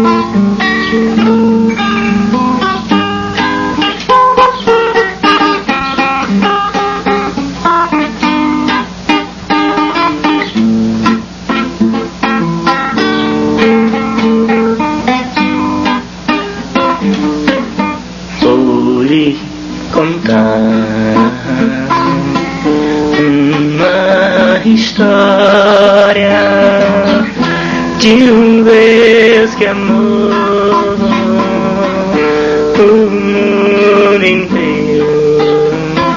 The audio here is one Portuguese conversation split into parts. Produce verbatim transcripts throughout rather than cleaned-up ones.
Vou lhe contar uma história de um Deus que amou o mundo inteiro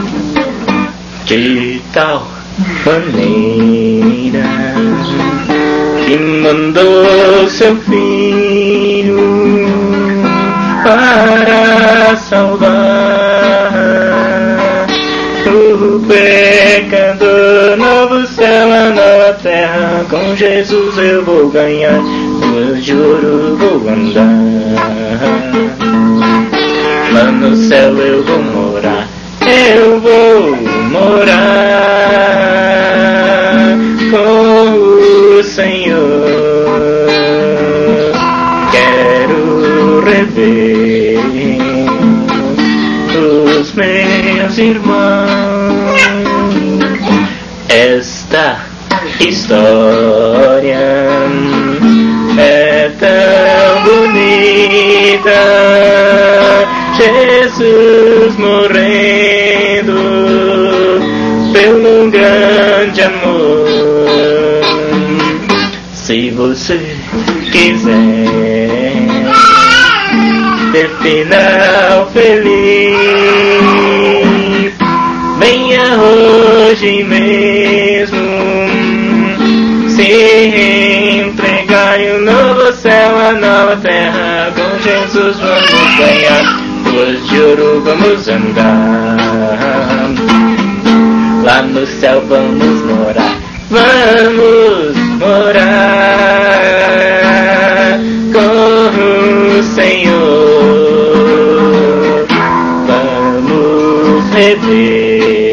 de tal maneira que mandou seu filho para salvar o pecador. Novo céu, a nova terra, com Jesus eu vou ganhar, eu juro vou andar. Lá no céu eu vou morar, eu vou morar com o Senhor. Quero rever os meus irmãos. Esta história é tão bonita, Jesus morrendo pelo grande amor. Se você quiser ter final feliz, venha hoje mesmo se entregar e o novo céu, a nova terra, com Jesus vamos ganhar, ruas de ouro vamos andar, lá no céu vamos morar, vamos morar com o Senhor. Vamos rever